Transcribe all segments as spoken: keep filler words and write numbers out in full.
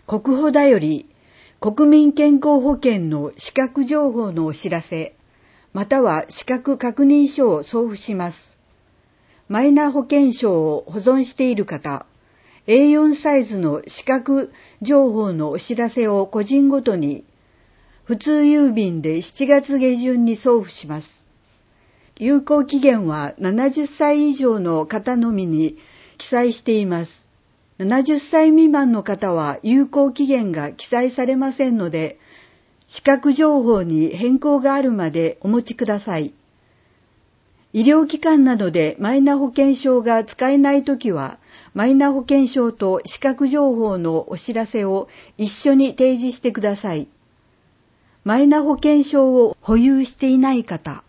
国保だより国民健康保険の資格情報のお知らせ、または資格確認書を送付します。マイナ保険証を保存している方、エーよん サイズの資格情報のお知らせを個人ごとに、普通郵便でしちがつげじゅんに送付します。有効期限はななじゅっさい以上の方のみに記載しています。ななじゅっさい未満の方は有効期限が記載されませんので、資格情報に変更があるまでお待ちください。医療機関などでマイナ保険証が使えないときは、マイナ保険証と資格情報のお知らせを一緒に提示してください。マイナ保険証を保有していない方、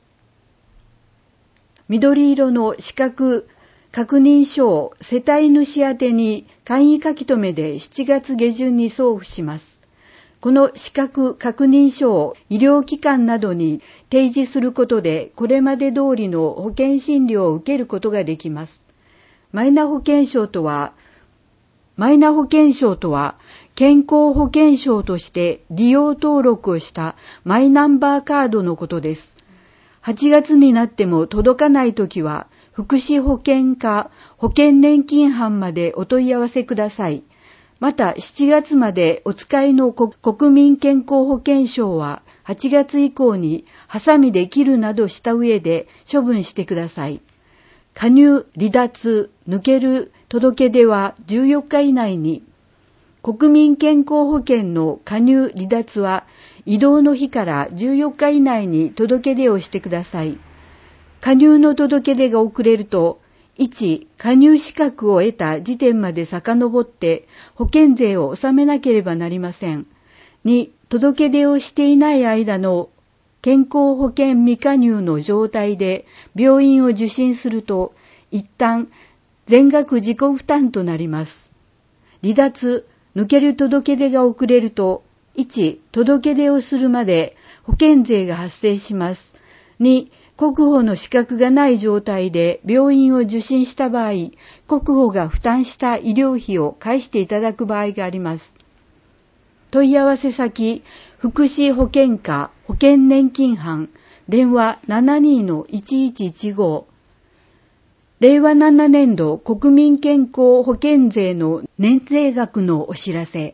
緑色の資格確認書を世帯主宛てに簡易書き留めでしちがつげじゅんに送付します。この資格確認書を医療機関などに提示することで、これまで通りの保険診療を受けることができます。マイナ保険証とは、マイナ保険証とは、健康保険証として利用登録をしたマイナンバーカードのことです。はちがつになっても届かないときは、福祉保険課保険年金班までお問い合わせください。またしちがつまでお使いの国民健康保険証ははちがつ以降にハサミで切るなどした上で処分してください。加入、離脱、抜ける届け出はじゅうよっか以内に、国民健康保険の加入、離脱は移動の日からじゅうよっか以内に届け出をしてください。加入の届け出が遅れると、いち、加入資格を得た時点まで遡って保険税を納めなければなりません。に、届け出をしていない間の健康保険未加入の状態で病院を受診すると、一旦全額自己負担となります。離脱、抜ける届け出が遅れると、いち、届け出をするまで保険税が発生します。に、国保の資格がない状態で病院を受診した場合、国保が負担した医療費を返していただく場合があります。問い合わせ先、福祉保険課保険年金班、電話 ななにのいちいちいちご。れいわななねんど国民健康保険税の年税額のお知らせ。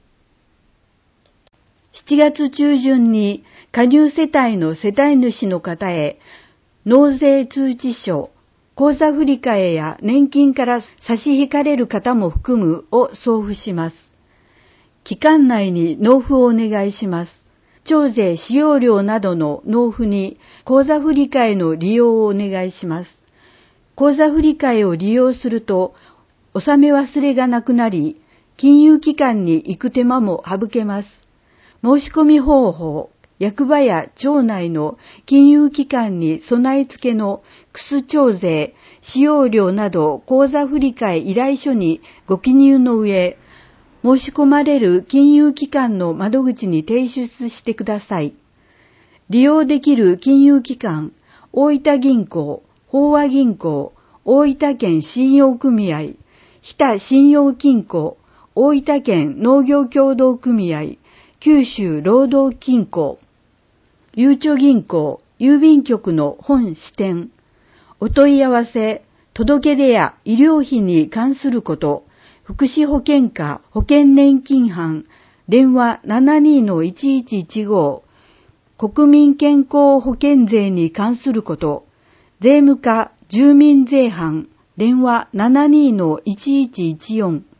しちがつ中旬に加入世帯の世帯主の方へ、納税通知書、口座振替や年金から差し引かれる方も含むを送付します。期間内に納付をお願いします。徴税使用料などの納付に口座振替の利用をお願いします。口座振替を利用すると、納め忘れがなくなり、金融機関に行く手間も省けます。申し込み方法、役場や町内の金融機関に備え付けのクス徴税、使用料など口座振替依頼書にご記入の上、申し込まれる金融機関の窓口に提出してください。利用できる金融機関、大分銀行、豊和銀行、大分県信用組合、日田信用金庫、大分県農業協同組合、九州労働金庫、ゆうちょ銀行、郵便局の本支店、お問い合わせ、届け出や医療費に関すること、福祉保険課保険年金班、電話 ななにのいちいちいちご、国民健康保険税に関すること、税務課住民税班、電話 ななにのいちいちいちよん、